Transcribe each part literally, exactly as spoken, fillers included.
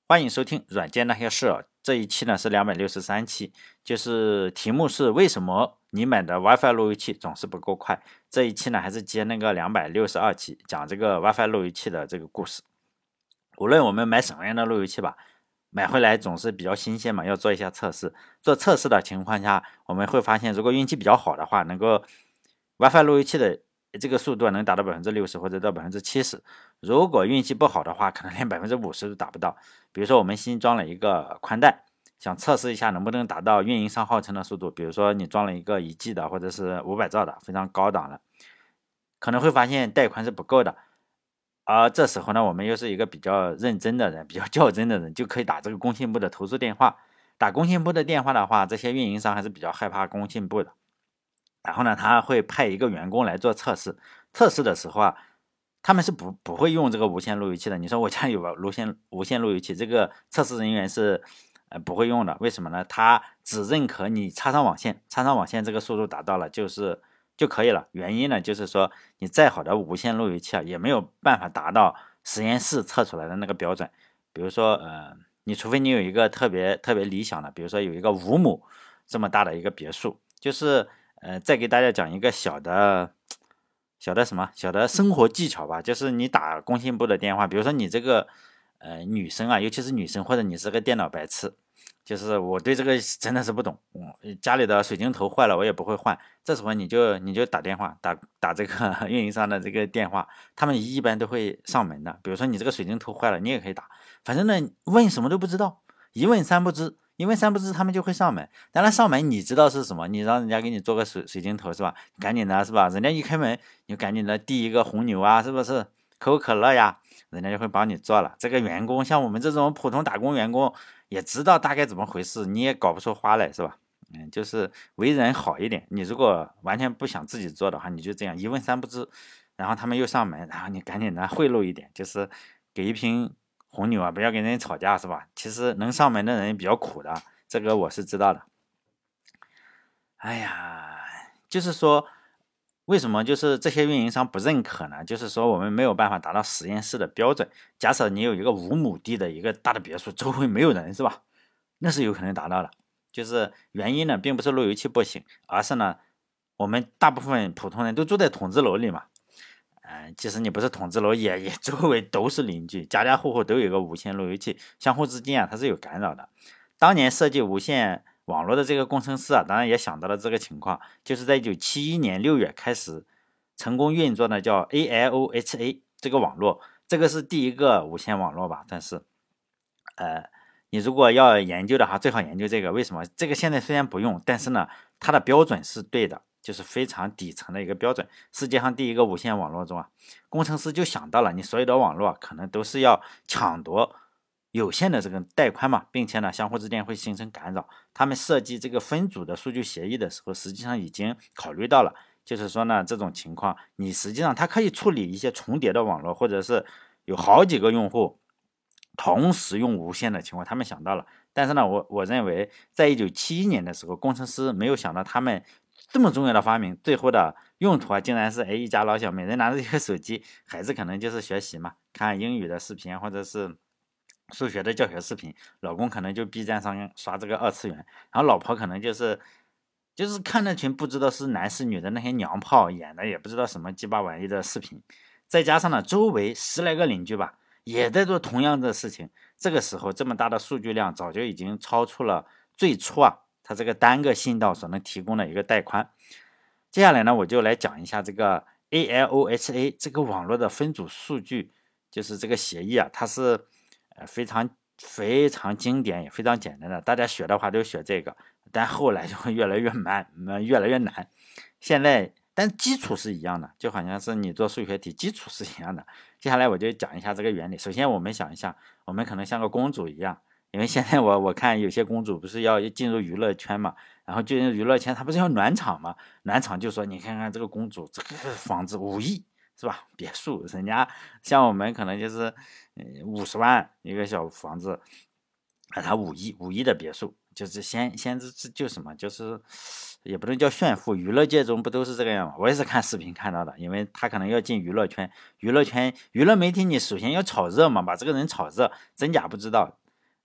欢迎收听软件那些事，这一期呢是两百六十三期，就是题目是为什么你买的 WiFi 路由器总是不够快。这一期呢还是接那个两百六十二期，讲这个 WiFi 路由器的这个故事。无论我们买什么样的路由器吧，买回来总是比较新鲜嘛，要做一下测试。做测试的情况下，我们会发现，如果运气比较好的话，能够 WiFi 路由器的这个速度能达到 百分之六十 或者到 百分之七十， 如果运气不好的话，可能连 百分之五十 都达不到。比如说我们新装了一个宽带，想测试一下能不能达到运营商号称的速度，比如说你装了一个一 G 的或者是五百兆的非常高档的，可能会发现带宽是不够的。而这时候呢，我们又是一个比较认真的人，比较较真的人，就可以打这个工信部的投诉电话。打工信部的电话的话，这些运营商还是比较害怕工信部的。然后呢，他会派一个员工来做测试。测试的时候啊，他们是不不会用这个无线路由器的。你说我家有个无线无线路由器，这个测试人员是呃不会用的。为什么呢？他只认可你插上网线，插上网线这个速度达到了就是就可以了。原因呢，就是说你再好的无线路由器啊，也没有办法达到实验室测出来的那个标准。比如说呃，你除非你有一个特别特别理想的，比如说有一个五亩这么大的一个别墅，就是呃，再给大家讲一个小的。小的什么小的生活技巧吧，就是你打工信部的电话，比如说你这个呃女生啊，尤其是女生，或者你是个电脑白痴，就是我对这个真的是不懂，嗯，家里的水晶头坏了我也不会换，这时候你就你就打电话打打这个运营商的这个电话，他们一般都会上门的。比如说你这个水晶头坏了，你也可以打，反正呢问什么都不知道，一问三不知。因为三不知他们就会上门，当然上门你知道是什么，你让人家给你做个水水晶头是吧？赶紧的是吧？人家一开门，你就赶紧的递一个红牛啊，是不是？可口可乐呀，人家就会帮你做了。这个员工像我们这种普通打工员工，也知道大概怎么回事，你也搞不出花来是吧？嗯，就是为人好一点。你如果完全不想自己做的话，你就这样一问三不知，然后他们又上门，然后你赶紧的贿赂一点，就是给一瓶红牛啊，不要跟人吵架是吧？其实能上门的人比较苦的，这个我是知道的。哎呀，就是说为什么就是这些运营商不认可呢？就是说我们没有办法达到实验室的标准。假设你有一个五亩地的一个大的别墅，周围没有人是吧？那是有可能达到的。就是原因呢，并不是路由器不行，而是呢，我们大部分普通人都住在筒子楼里嘛。呃，即使你不是筒子楼，也也周围都是邻居，家家户户都有一个无线路由器，相互之间啊它是有干扰的。当年设计无线网络的这个工程师啊，当然也想到了这个情况，就是在一九七一年六月开始成功运作的叫 A L O H A 这个网络，这个是第一个无线网络吧？但是，呃，你如果要研究的话，最好研究这个。为什么？这个现在虽然不用，但是呢，它的标准是对的。就是非常底层的一个标准。世界上第一个无线网络中啊，工程师就想到了，你所有的网络可能都是要抢夺有限的这个带宽嘛，并且呢，相互之间会形成干扰。他们设计这个分组的数据协议的时候，实际上已经考虑到了，就是说呢，这种情况，你实际上它可以处理一些重叠的网络，或者是有好几个用户同时用无线的情况，他们想到了。但是呢，我我认为，在一九七一年的时候，工程师没有想到他们这么重要的发明，最后的用途啊，竟然是哎一家老小每人拿着一个手机，孩子可能就是学习嘛，看英语的视频或者是数学的教学视频，老公可能就 B 站上刷这个二次元，然后老婆可能就是就是看那群不知道是男是女的那些娘炮演的，也不知道什么鸡巴玩意的视频，再加上呢周围十来个邻居吧，也在做同样的事情，这个时候这么大的数据量，早就已经超出了最初啊。它这个单个信道所能提供的一个带宽。接下来呢，我就来讲一下这个 A L O H A 这个网络的分组数据，就是这个协议啊，它是呃非常非常经典也非常简单的，大家学的话都学这个，但后来就会越来越慢，越来越难。现在但基础是一样的，就好像是你做数学题，基础是一样的。接下来我就讲一下这个原理。首先我们想一下，我们可能像个公主一样。因为现在我我看有些公主不是要进入娱乐圈嘛，然后进入娱乐圈，她不是要暖场嘛？暖场就说你看看这个公主，这个房子五亿是吧？别墅，人家像我们可能就是五十万一个小房子，啊，她五亿五亿的别墅，就是先先这就什么，就是也不能叫炫富，娱乐界中不都是这个样吗？我也是看视频看到的，因为他可能要进娱乐圈，娱乐圈娱乐媒体，你首先要炒热嘛，把这个人炒热，真假不知道。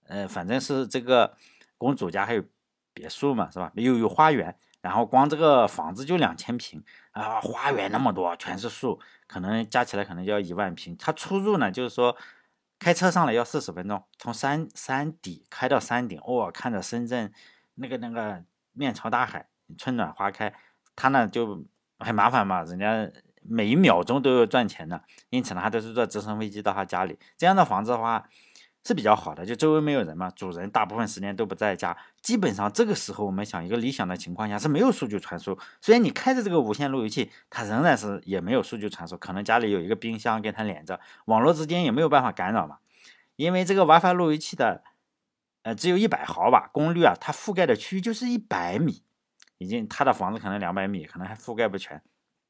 呃，反正是这个公主家还有别墅嘛，是吧？又有花园，然后光这个房子就两千平啊，花园那么多，全是树，可能加起来可能就要一万平。它出入呢，就是说开车上来要四十分钟，从山山底开到山顶，哇、哦，看着深圳那个那个面朝大海，春暖花开，它呢就很麻烦嘛，人家每一秒钟都有赚钱的，因此呢，他都是坐直升飞机到他家里。这样的房子的话是比较好的，就周围没有人嘛，主人大部分时间都不在家。基本上这个时候，我们想一个理想的情况下是没有数据传输。虽然你开着这个无线路由器，它仍然是也没有数据传输，可能家里有一个冰箱跟它连着，网络之间也没有办法干扰嘛。因为这个 WiFi 路由器的呃只有一百毫瓦功率啊，它覆盖的区域就是一百米，已经他的房子可能两百米，可能还覆盖不全。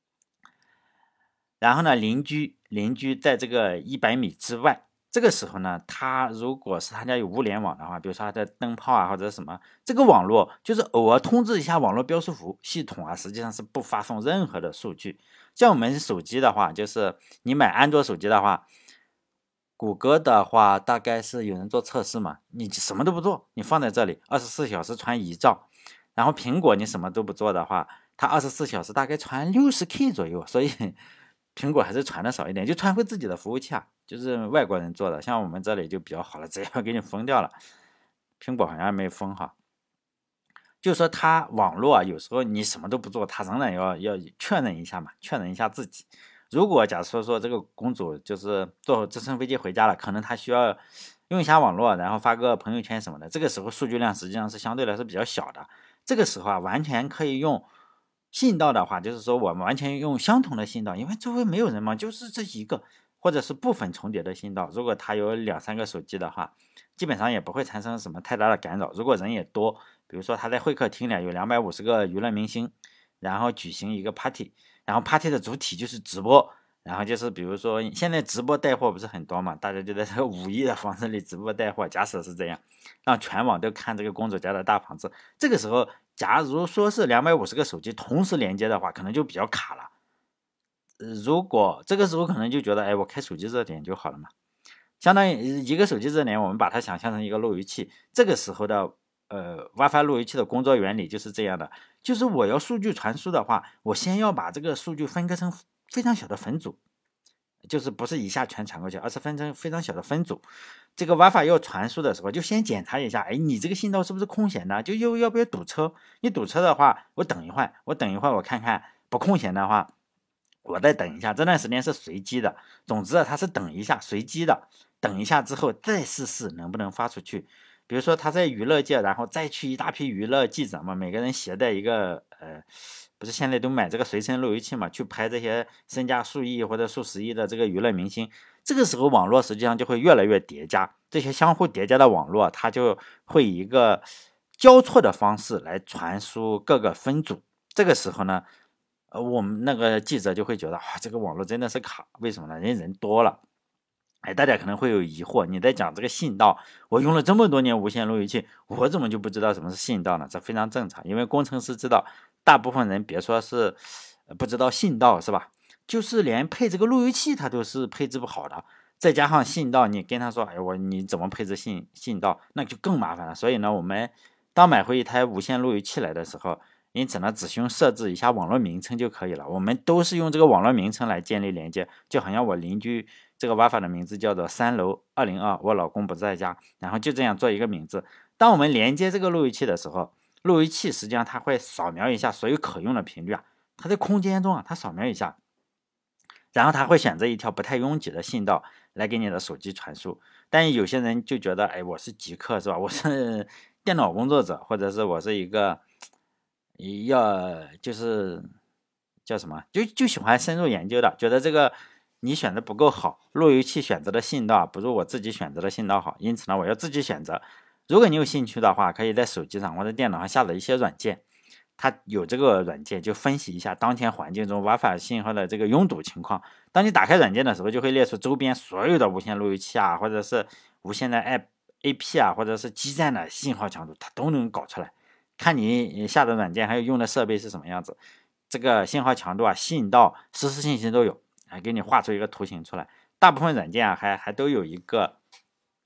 然后呢，邻居邻居在这个一百米之外，这个时候呢，他如果是他家有物联网的话，比如说他的灯泡啊或者什么，这个网络就是偶尔通知一下网络标识符系统啊，实际上是不发送任何的数据。像我们手机的话，就是你买安卓手机的话，谷歌的话大概是有人做测试嘛，你什么都不做，你放在这里二十四小时传一兆，然后苹果你什么都不做的话，它二十四小时大概传六十 K 左右，所以苹果还是传的少一点，就传回自己的服务器啊，就是外国人做的，像我们这里就比较好了，直接给你封掉了。苹果好像没封哈，就是说它网络啊，有时候你什么都不做，它仍然要要确认一下嘛，确认一下自己。如果假设说这个公主就是坐直升飞机回家了，可能她需要用一下网络，然后发个朋友圈什么的，这个时候数据量实际上是相对来说比较小的。这个时候啊，完全可以用信道的话，就是说我们完全用相同的信道，因为周围没有人嘛，就是这一个或者是部分重叠的信道。如果他有两三个手机的话，基本上也不会产生什么太大的干扰。如果人也多，比如说他在会客厅里有两百五十个娱乐明星，然后举行一个 party， 然后 party 的主体就是直播。然后就是比如说现在直播带货不是很多嘛，大家就在这个五亿的房子里直播带货，假使是这样，让全网都看这个公主家的大房子。这个时候假如说是两百五十个手机同时连接的话，可能就比较卡了。呃如果这个时候可能就觉得，哎，我开手机热点就好了嘛，相当于一个手机热点，我们把它想象成一个路由器。这个时候的呃 WiFi 路由器的工作原理就是这样的，就是我要数据传输的话，我先要把这个数据分割成非常小的分组，就是不是一下全传过去，而是分成非常小的分组。这个 WiFi 要传输的时候，就先检查一下，哎，你这个信道是不是空闲的？就又要不要堵车？你堵车的话，我等一会儿，我等一会儿，我看看不空闲的话，我再等一下。这段时间是随机的，总之它是等一下，随机的。等一下之后再试试能不能发出去。比如说他在娱乐界，然后再去一大批娱乐记者嘛，每个人携带一个呃。不是现在都买这个随身路由器嘛，去拍这些身价数亿或者数十亿的这个娱乐明星。这个时候网络实际上就会越来越叠加，这些相互叠加的网络，它就会以一个交错的方式来传输各个分组。这个时候呢，呃，我们那个记者就会觉得，啊，这个网络真的是卡，为什么呢？人人多了。哎，大家可能会有疑惑，你在讲这个信道，我用了这么多年无线路由器，我怎么就不知道什么是信道呢？这非常正常，因为工程师知道，大部分人别说是不知道信道是吧，就是连配这个路由器它都是配置不好的，再加上信道，你跟他说，哎，我你怎么配置信信道，那就更麻烦了。所以呢，我们当买回一台无线路由器来的时候，因此呢，只需要设置一下网络名称就可以了。我们都是用这个网络名称来建立连接，就好像我邻居这个 WiFi 的名字叫做三楼二零二，我老公不在家，然后就这样做一个名字。当我们连接这个路由器的时候，路由器实际上它会扫描一下所有可用的频率啊，它在空间中啊，它扫描一下，然后它会选择一条不太拥挤的信道来给你的手机传输。但有些人就觉得，哎，我是极客是吧？我是电脑工作者，或者是我是一个要就是叫什么，就就喜欢深入研究的，觉得这个你选的不够好，路由器选择的信道不如我自己选择的信道好，因此呢，我要自己选择。如果你有兴趣的话，可以在手机上或者电脑上下载一些软件，它有这个软件就分析一下当前环境中 WiFi 信号的这个拥堵情况。当你打开软件的时候，就会列出周边所有的无线路由器啊，或者是无线的 App A P 啊，或者是基站的信号强度，它都能搞出来。看你下的软件还有用的设备是什么样子，这个信号强度啊、信道、实时信息都有，还给你画出一个图形出来。大部分软件啊还还都有一个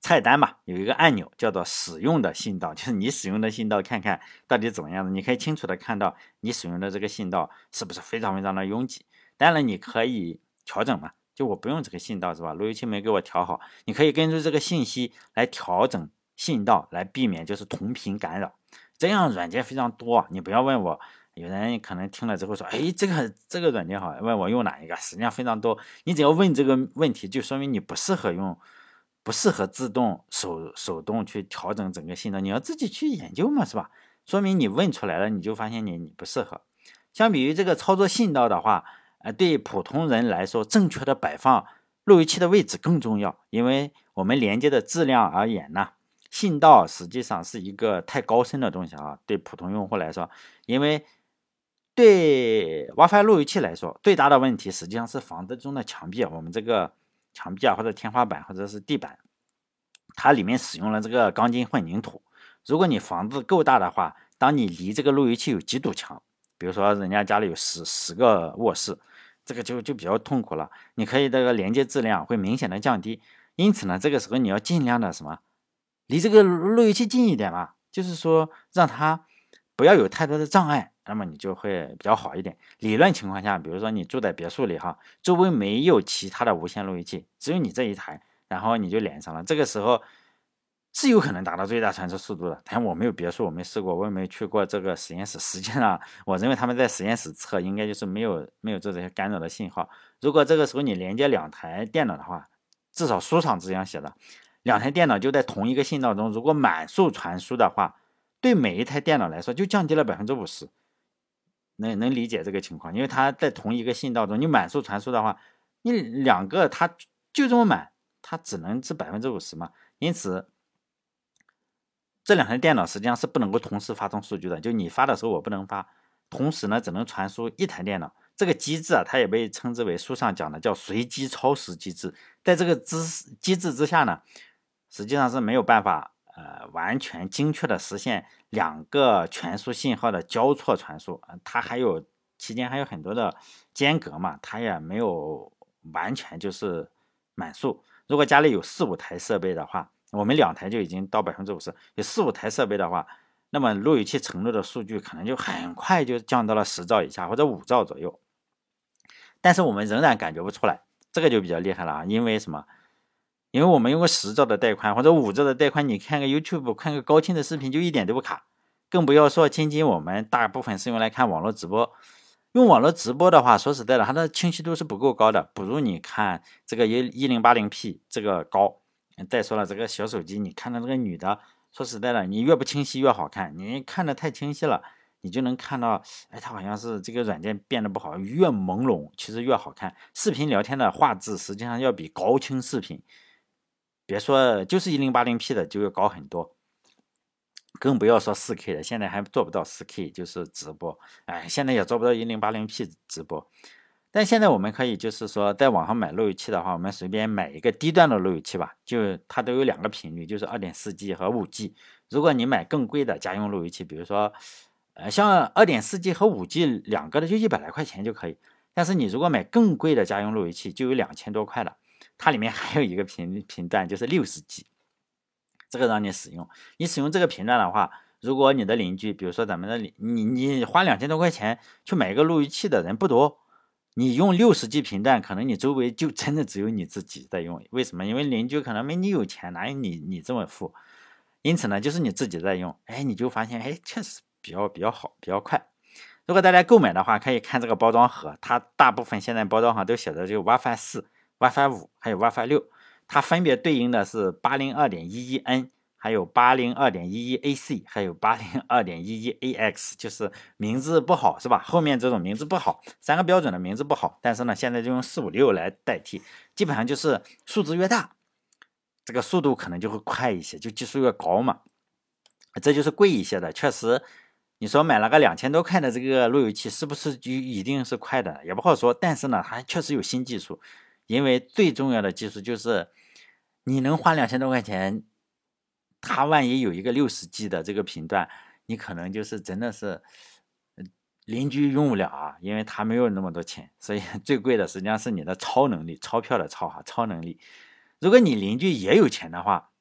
菜单嘛，有一个按钮叫做使用的信道，就是你使用的信道看看到底怎么样的，你可以清楚的看到你使用的这个信道是不是非常非常的拥挤。当然你可以调整嘛，就我不用这个信道是吧，路由器没给我调好，你可以根据这个信息来调整信道，来避免就是同频干扰。这样软件非常多啊，你不要问我，有人可能听了之后说，哎，这个这个软件好，问我用哪一个，实际上非常多。你只要问这个问题，就说明你不适合用，不适合自动手手动去调整整个信道，你要自己去研究嘛，是吧？说明你问出来了，你就发现你你不适合。相比于这个操作信道的话，呃，对普通人来说，正确的摆放路由器的位置更重要，因为我们连接的质量而言呢。信道实际上是一个太高深的东西啊，对普通用户来说，因为对 WiFi 路由器来说，最大的问题实际上是房子中的墙壁，我们这个墙壁啊，或者天花板，或者是地板，它里面使用了这个钢筋混凝土。如果你房子够大的话，当你离这个路由器有几堵墙，比如说人家家里有十十个卧室，这个就就比较痛苦了。你可以这个连接质量会明显的降低，因此呢，这个时候你要尽量的什么？离这个路由器近一点嘛，就是说让它不要有太多的障碍，那么你就会比较好一点。理论情况下，比如说你住在别墅里哈，周围没有其他的无线路由器，只有你这一台，然后你就连上了，这个时候是有可能达到最大传输速度的。但我没有别墅，我没试过，我也没去过这个实验室。实际上，我认为他们在实验室测应该就是没有没有做这些干扰的信号。如果这个时候你连接两台电脑的话，至少书上这样写的。两台电脑就在同一个信道中，如果满速传输的话，对每一台电脑来说就降低了 百分之五十。 能能理解这个情况，因为它在同一个信道中，你满速传输的话，你两个它就这么满，它只能是 百分之五十 嘛。因此这两台电脑实际上是不能够同时发送数据的，就你发的时候我不能发，同时呢只能传输一台电脑。这个机制啊，它也被称之为书上讲的叫随机超时机制。在这个机制之下呢，实际上是没有办法呃完全精确的实现两个传输信号的交错传输，它还有期间还有很多的间隔嘛，它也没有完全就是满速。如果家里有四五台设备的话，我们两台就已经到 百分之五十， 有四五台设备的话，那么路由器承诺的数据可能就很快就降到了十兆以下或者五兆左右。但是我们仍然感觉不出来，这个就比较厉害了啊！因为什么？因为我们用个十兆的带宽或者五兆的带宽，你看个 YouTube 看个高清的视频就一点都不卡，更不要说仅仅我们大部分是用来看网络直播。用网络直播的话，说实在的，它的清晰度是不够高的，不如你看这个一零八零 P 这个高。再说了，这个小手机，你看到这个女的，说实在的，你越不清晰越好看，你看的太清晰了，你就能看到，哎，它好像是这个软件变得不好，越朦胧其实越好看。视频聊天的画质实际上要比高清视频，别说就是一零八零 P 的就要高很多，更不要说 四 K 的，现在还做不到 四 K 就是直播，哎，现在也做不到一零八零 P 直播。但现在我们可以就是说在网上买路由器的话，我们随便买一个低端的路由器吧，就它都有两个频率，就是 二点四 G 和 五 G。 如果你买更贵的家用路由器，比如说呃，像 二点四 G 和 五 G 两个的就一百来块钱就可以，但是你如果买更贵的家用路由器就有两千多块了，它里面还有一个频频段就是 六十 G， 这个让你使用。你使用这个频段的话，如果你的邻居，比如说咱们的邻你你花两千多块钱去买一个路由器的人不多，你用 六十 G 频段，可能你周围就真的只有你自己在用。为什么？因为邻居可能没你有钱，哪有你你这么富？因此呢，就是你自己在用，哎，你就发现，哎，确实比较比较好，比较快。如果大家购买的话，可以看这个包装盒，它大部分现在包装盒都写的就 WiFi 四、WiFi 五，还有 WiFi 六，它分别对应的是 八零二点一一 N。还有 八零二点一一 A C， 还有 八零二点一一 A X， 就是名字不好是吧？后面这种名字不好，三个标准的名字不好，但是呢，现在就用四五六来代替，基本上就是数字越大，这个速度可能就会快一些，就技术越高嘛。这就是贵一些的，确实，你说买了个两千多块的这个路由器，是不是就一定是快的？也不好说，但是呢，它确实有新技术，因为最重要的技术就是你能花两千多块钱。它万一有一个 六十 G 的这个频段，你可能就是真的是邻居用不了啊，因为他没有那么多钱，所以最贵的实际上是你的超能力，钞票的钞哈，超能力。如果你邻居也有钱的话，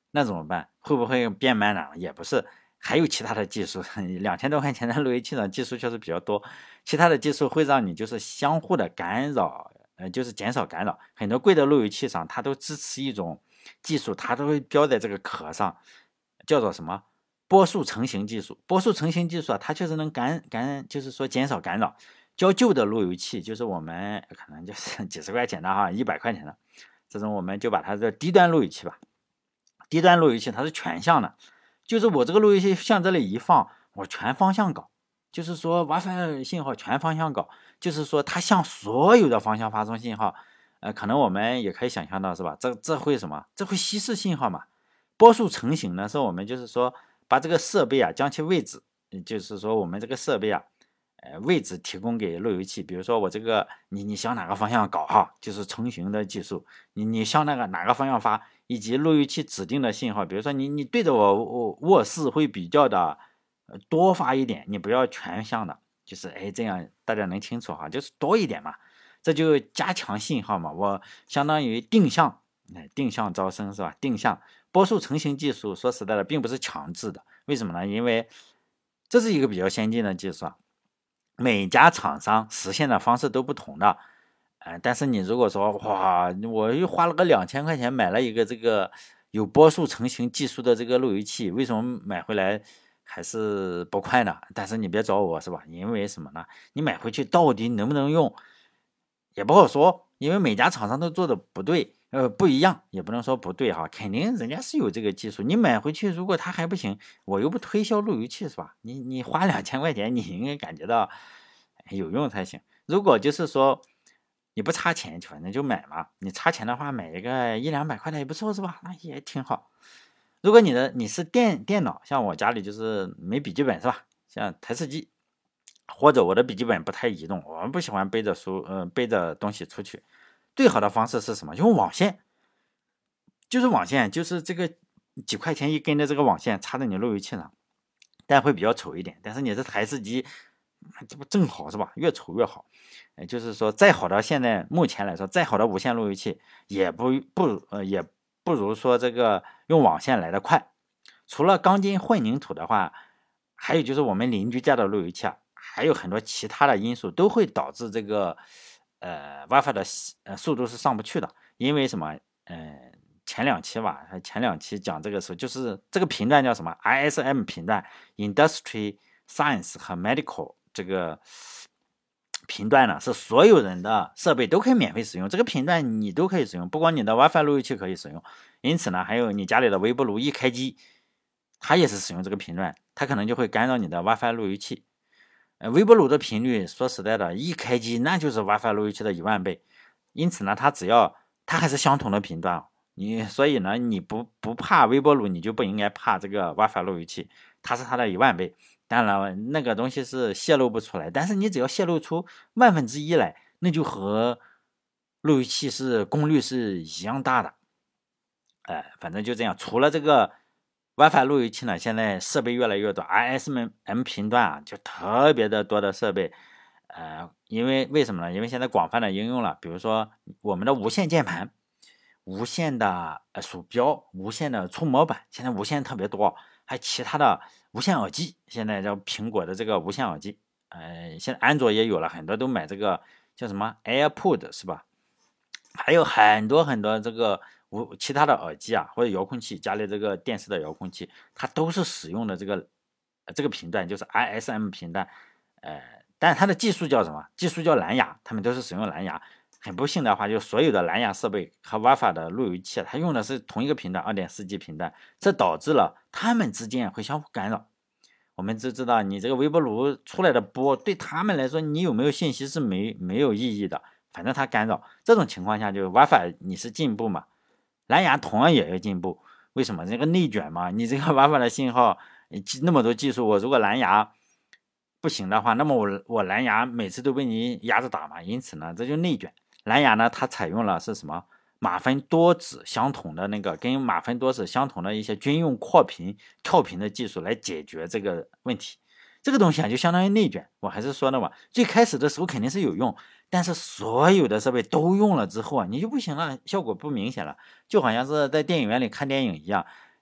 那怎么办？会不会变慢呢？也不是，还有其他的技术。两千多块钱的路由器呢，技术确实比较多，其他的技术会让你就是相互的干扰，呃，就是减少干扰。很多贵的路由器上，它都支持一种技术，它都会标在这个壳上，叫做什么？波束成型技术。波束成型技术啊，它确实能干干，就是说减少干扰。较旧的路由器，就是我们可能就是几十块钱的哈，一百块钱的这种，我们就把它叫低端路由器吧。低端路由器它是全向的，就是我这个路由器向这里一放，我全方向搞，就是说 WiFi 信号全方向搞，就是说它向所有的方向发送信号。呃，可能我们也可以想象到是吧？这这会什么？这会稀释信号嘛？波束成型呢，是我们就是说把这个设备啊，将其位置，就是说我们这个设备啊。呃，位置提供给路由器，比如说我这个你你向哪个方向搞哈，就是成型的技术，你你向那个哪个方向发，以及路由器指定的信号，比如说你你对着我我卧室会比较的多发一点，你不要全向的，就是哎这样大家能清楚哈，就是多一点嘛，这就加强信号嘛，我相当于定向，哎定向招生是吧？定向波束成型技术说实在的并不是强制的，为什么呢？因为这是一个比较先进的技术啊。每家厂商实现的方式都不同的，呃，但是你如果说哇，我又花了个两千块钱买了一个这个有波束成型技术的这个路由器，为什么买回来还是不快呢？但是你别找我是吧？因为什么呢？你买回去到底能不能用也不好说，因为每家厂商都做的不对，呃，不一样，也不能说不对哈，肯定人家是有这个技术。你买回去如果它还不行，我又不推销路由器是吧？你你花两千块钱，你应该感觉到有用才行。如果就是说你不差钱，反正就买嘛。你差钱的话，买一个一两百块的也不错是吧？那也挺好。如果你的你是电电脑，像我家里就是没笔记本是吧？像台式机。或者我的笔记本不太移动，我们不喜欢背着书，呃，背着东西出去。最好的方式是什么？用网线，就是网线，就是这个几块钱一根的这个网线插在你路由器上，但会比较丑一点。但是你这台式机，这不正好是吧？越丑越好。呃，就是说，再好的现在目前来说，再好的无线路由器也不不呃也不如说这个用网线来得快。除了钢筋混凝土的话，还有就是我们邻居家的路由器啊。还有很多其他的因素都会导致这个呃 WiFi 的呃速度是上不去的，因为什么？呃，前两期吧，前两期讲这个时候，就是这个频段叫什么 I S M 频段 ，Industry Science 和 Medical 这个频段呢，是所有人的设备都可以免费使用，这个频段你都可以使用，不光你的 WiFi 路由器可以使用，因此呢，还有你家里的微波炉一开机，它也是使用这个频段，它可能就会干扰你的 WiFi 路由器。呃，微波炉的频率，说实在的，一开机那就是 WiFi 路由器的一万倍，因此呢，它只要它还是相同的频段，你所以呢，你不不怕微波炉，你就不应该怕这个 WiFi 路由器，它是它的一万倍。当然了，那个东西是泄露不出来，但是你只要泄露出万分之一来，那就和路由器是功率是一样大的。哎、呃，反正就这样，除了这个。WiFi 路由器呢，现在设备越来越多 ，I S M 频段啊，就特别的多的设备，呃，因为为什么呢？因为现在广泛的应用了，比如说我们的无线键盘、无线的呃鼠标、无线的触摸板，现在无线特别多，还有其他的无线耳机，现在叫苹果的这个无线耳机，呃，现在安卓也有了，很多都买这个叫什么 AirPod 是吧？还有很多很多这个无其他的耳机啊，或者遥控器，家里这个电视的遥控器，它都是使用的这个这个频段，就是 I S M 频段，呃，但它的技术叫什么？技术叫蓝牙，他们都是使用蓝牙。很不幸的话，就所有的蓝牙设备和 WiFi 的路由器，它用的是同一个频段 二点四 G 频段，这导致了它们之间会相互干扰。我们就知道，你这个微波炉出来的波，对他们来说，你有没有信息是没没有意义的。反正它干扰，这种情况下就 WiFi 你是进步嘛，蓝牙同样也要进步。为什么？这个内卷嘛，你这个 WiFi 的信号那么多技术，我如果蓝牙不行的话，那么我我蓝牙每次都被你压着打嘛，因此呢，这就内卷。蓝牙呢，它采用了是什么？马分多指相同的那个跟马分多指相同的一些军用扩频跳频的技术来解决这个问题。这个东西啊，就相当于内卷。我还是说的嘛，最开始的时候肯定是有用，但是所有的设备都用了之后啊，你就不行了，效果不明显了，就好像是在电影院里看电影一样。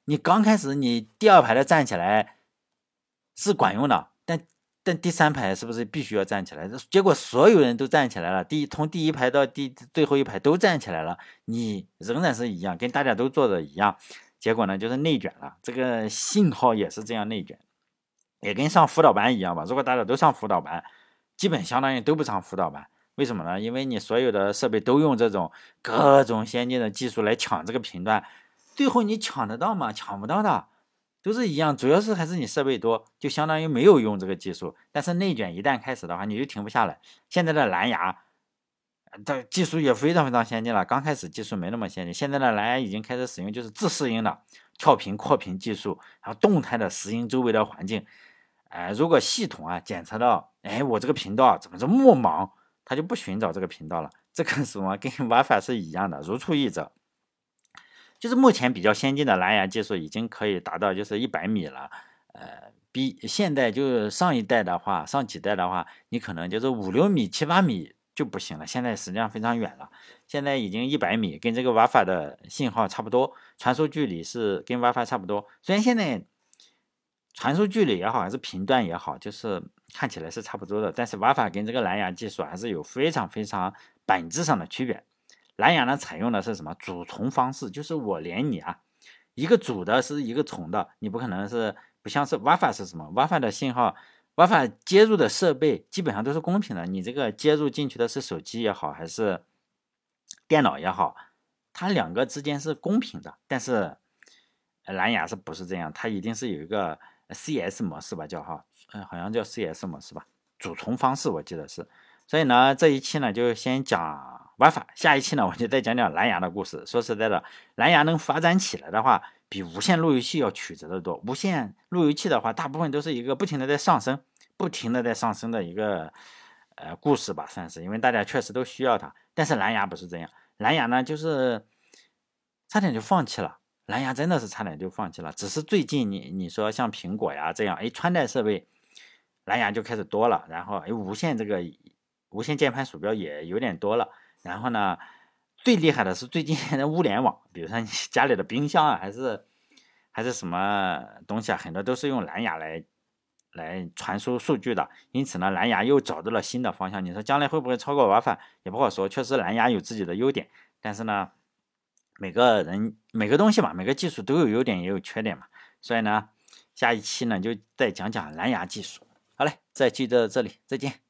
你刚开始你第二排的站起来是管用的，但但第三排是不是必须要站起来？结果所有人都站起来了，第一从第一排到第最后一排都站起来了，你仍然是一样，跟大家都做的一样，结果呢就是内卷了。这个信号也是这样内卷，也跟上辅导班一样吧。如果大家都上辅导班，基本相当于都不上辅导班。为什么呢？因为你所有的设备都用这种各种先进的技术来抢这个频段，最后你抢得到吗？抢不到的，都是一样。主要是还是你设备多，就相当于没有用这个技术。但是内卷一旦开始的话，你就停不下来。现在的蓝牙，这技术也非常非常先进了。刚开始技术没那么先进，现在的蓝牙已经开始使用就是自适应的跳频、扩频技术，然后动态的适应周围的环境。哎、呃，如果系统啊检测到，哎，我这个频道怎么这么忙？它就不寻找这个频道了，这个什么跟 WiFi 是一样的，如出一辙。就是目前比较先进的蓝牙技术已经可以达到就是一百米了，呃，比现在就是上一代的话，上几代的话，你可能就是五六米、七八米就不行了。现在实际上非常远了，现在已经一百米，跟这个 WiFi 的信号差不多，传输距离是跟 WiFi 差不多。虽然现在传输距离也好，还是频段也好，就是看起来是差不多的，但是 WiFi 跟这个蓝牙技术还是有非常非常本质上的区别。蓝牙呢采用的是什么主从方式，就是我连你啊，一个主的是一个从的，你不可能是不像是 WiFi 是什么 WiFi 的信号 WiFi 接入的设备基本上都是公平的，你这个接入进去的是手机也好，还是电脑也好，它两个之间是公平的。但是蓝牙是不是这样？它一定是有一个 C S 模式吧，叫哈，嗯，好像叫 C S 模式吧，主从方式我记得是。所以呢，这一期呢就先讲 WiFi， 下一期呢我就再讲讲蓝牙的故事。说实在的，蓝牙能发展起来的话，比无线路由器要曲折得多。无线路由器的话，大部分都是一个不停的在上升，不停的在上升的一个呃故事吧，算是，因为大家确实都需要它。但是蓝牙不是这样，蓝牙呢就是差点就放弃了。蓝牙真的是差点就放弃了，只是最近你你说像苹果呀这样，哎，穿戴设备蓝牙就开始多了，然后哎，无线这个无线键盘鼠标也有点多了，然后呢，最厉害的是最近的物联网，比如说你家里的冰箱啊，还是还是什么东西啊，很多都是用蓝牙来来传输数据的，因此呢，蓝牙又找到了新的方向。你说将来会不会超过 WiFi 也不好说，确实蓝牙有自己的优点，但是呢。每个人每个东西嘛，每个技术都有优点也有缺点嘛，所以呢，下一期呢就再讲讲蓝牙技术。好嘞，这期到这里，再见。